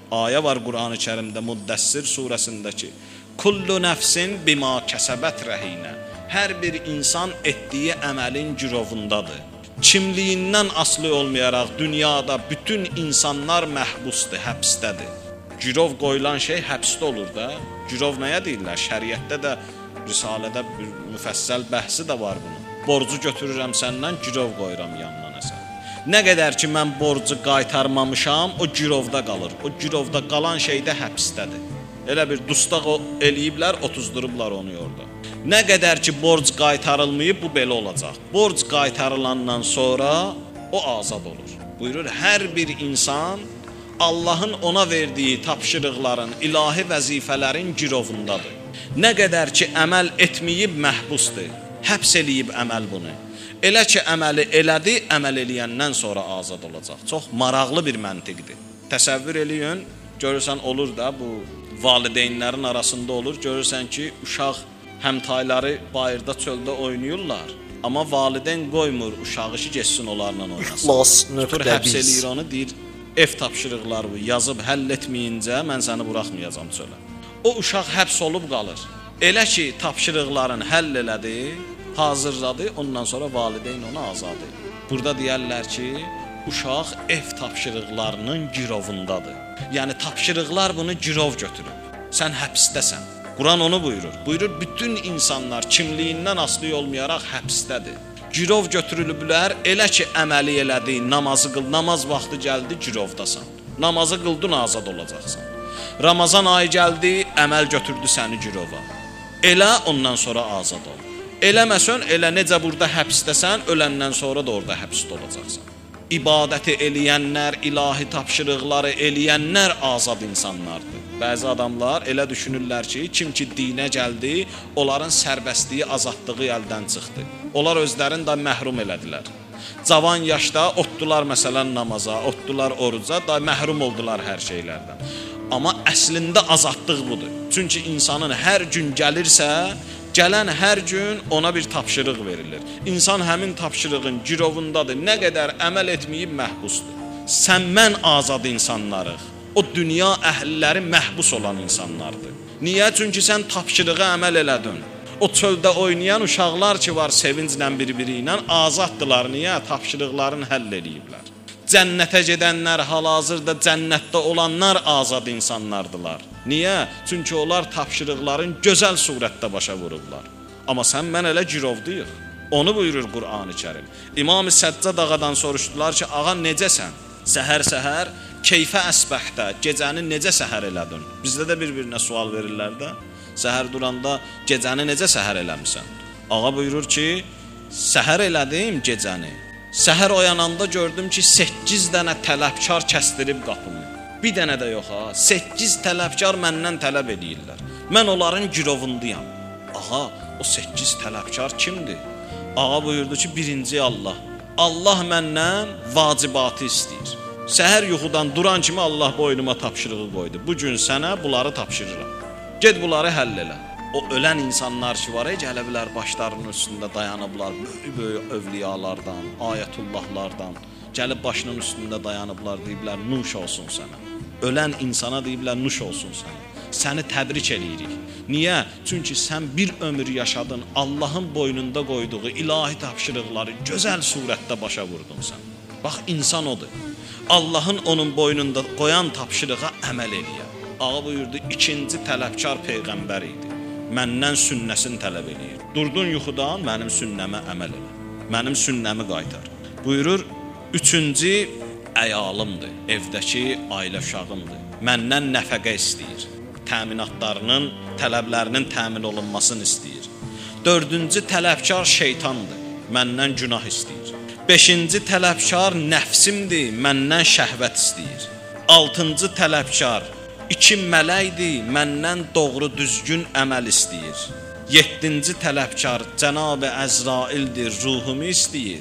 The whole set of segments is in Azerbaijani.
Ayə var Qur'an-ı Kərimdə Müddəssir surəsindəki Kullu nəfsin bima kəsəbət rəhinə. Hər bir insan etdiyi əməlin girovundadır. Kimliyindən asılı olmayaraq dünyada bütün insanlar məhbusdur, həbsdədir. Girov qoyulan şey həbsdə olur da. Girov nəyə deyirlər? Şəriətdə də, Risalədə bir müfəssəl bəhsi də var bunun. Borcu götürürəm səndən, girov qoyuram yanına nəsə. Nə qədər ki mən borcu qaytarmamışam, o girovda qalır. O girovda qalan şey də həbsdədir. Elə bir dustaq eləyiblər, otuzdurublar onu orada. Nə qədər ki borc qaytarılmayıb, bu belə olacaq. Borc qaytarılandan sonra o azad olur. Buyurur, hər bir insan Allahın ona verdiyi tapşırıqların, ilahi vəzifələrin girovundadır. Nə qədər ki əməl etməyib məhbusdur, həbs eləyib əməl bunu. Elə ki əməli elədi, əməl eləyəndən sonra azad olacaq. Çox maraqlı bir məntiqdir. Təsəvvür eləyin, görürsən olur da bu valideynlərin arasında olur. Görürsən ki uşaq həmtayları bayırda çöldə oynayırlar. Amma valideyn qoymur uşağı ki getsin onlarla oynasın. Tutur həbs eləyir onu, deyir ev tapşırıqları yazıb həll etməyincə mən səni buraxmayacam çölə. O uşaq həbs olub qalır. Elə ki tapşırıqların həll elədi, hazırladı, ondan sonra valideyn onu azad edir. Burada deyərlər ki, uşaq ev tapşırıqlarının girovundadır. Yəni tapşırıqlar bunu girov götürüb. Sən həbsdəsən. Quran onu buyurur. Buyurur, bütün insanlar kimliyindən asılı olmayaraq həbsdədir. Girov götürülüblər, elə ki əməli elədi, namazı qıl, namaz vaxtı gəldi, girovdasan. Namazı qıldın, azad olacaqsan. Ramazan ayı gəldi, əməl götürdü səni girova. Elə, ondan sonra azad ol. Eləməsən, elə necə burada həbsdəsən, öləndən sonra da orada həbsdə olacaqsan. İbadəti eləyənlər, ilahi tapşırıqları eləyənlər azad insanlardır. Bəzi adamlar elə düşünürlər ki, kim ki dinə gəldi, onların sərbəstliyi, azadlığı əldən çıxdı. Onlar özlərini də məhrum elədilər. Cavan yaşda otdular məsələn namaza, otdular oruca, da məhrum oldular hər şeylərdən. Amma əslində azadlıq budur. Çünki insanın hər gün gəlirsə, gələn hər gün ona bir tapşırıq verilir. İnsan həmin tapşırığın girovundadır. Nə qədər əməl etməyib məhbusdur. Sən mən azad insanlarıq. O dünya əhliləri məhbus olan insanlardır. Niyə? Çünki sən tapşırığa əməl elədin. O çöldə oynayan uşaqlar ki var sevinclə bir-biri ilə azaddılar. Niyə? Tapşırıqlarını həll eləyiblər. Cənnətə gedənlər, hal-hazırda cənnətdə olanlar azad insanlardılar. Niyə? Çünki onlar tapşırıqların gözəl surətdə başa vurublar. Amma sən mən elə girovduyuq. Onu buyurur Qur'an-ı Kərim. İmam-ı Səccad ağadan soruşdular ki, ağa necəsən? Səhər-səhər, keyfə əsbəhdə, gecəni necə səhər elədin? Bizdə də bir-birinə sual verirlər də. Səhər duranda gecəni necə səhər eləmisən? Ağa buyurur ki, səhər elədim gecəni. Səhər oyananda gördüm ki, 8 dənə tələbkar kəsdirib qapımı. Bir dənə də yox ha, 8 tələbkar məndən tələb edirlər. Mən onların girovundayam. Ağa, o 8 tələbkar kimdir? Ağa buyurdu ki, birinci Allah. Allah məndən vacibatı istəyir. Səhər yuxudan duran kimi Allah boynuma tapşırığı qoydu. Bugün sənə bunları tapşırıram. Ged bunları həll elə. O ölən insanlar ki var, gələ bilər başlarının üstündə dayanıblar, böyük övliyalardan, ayətullahlardan, gəlib başının üstündə dayanıblar, deyiblər, nuş olsun sənə. Ölən insana deyiblər, nuş olsun sənə. Səni təbrik eləyirik. Niyə? Çünki sən bir ömür yaşadın, Allahın boynunda qoyduğu ilahi tapşırıqları gözəl surətdə başa vurdun sən. Bax, insan odur. Allahın onun boynunda qoyan tapşırığa əməl eləyər. Ağa buyurdu, ikinci tələbkar peyğəmbər idi. Məndən sünnəsini tələb eləyir. Durdun yuxudan, mənim sünnəmə əməl elə. Mənim sünnəmi qaytar. Buyurur, üçüncü əyalımdır, evdəki ailə uşağımdır. Məndən nəfəqə istəyir. Təminatlarının, tələblərinin təmin olunmasını istəyir. Dördüncü tələbkar şeytandır, məndən günah istəyir. Beşinci tələbkar nəfsimdir, məndən şəhvət istəyir. Altıncı tələbkar 2 mələkdir, məndən doğru düzgün əməl istəyir. 7-ci tələbkar Cənab-ı Əzraildir, ruhumu istəyir.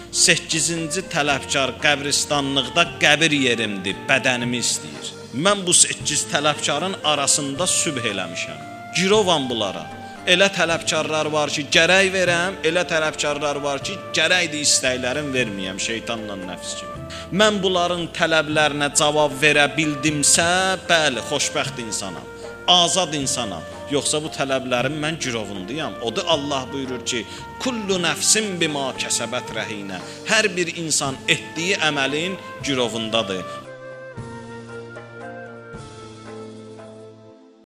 8-ci tələbkar qəbristanlıqda qəbir yerimdir, bədənimi istəyir. Mən bu 8 tələbkarın arasında sübh eləmişəm. Girovam bunlara. Elə tələbkarlar var ki, gərək verəm, elə tələbkarlar var ki, gərəkdir istəklərim verməyəm, şeytanla nəfs kimi. Mən bunların tələblərinə cavab verə bildimsə, bəli, xoşbəxt insanam, azad insanam. Yoxsa bu tələblərim mən girovundayam. Odur Allah buyurur ki, kullu nəfsin bima kəsəbət rəhinə. Hər bir insan etdiyi əməlin girovundadır.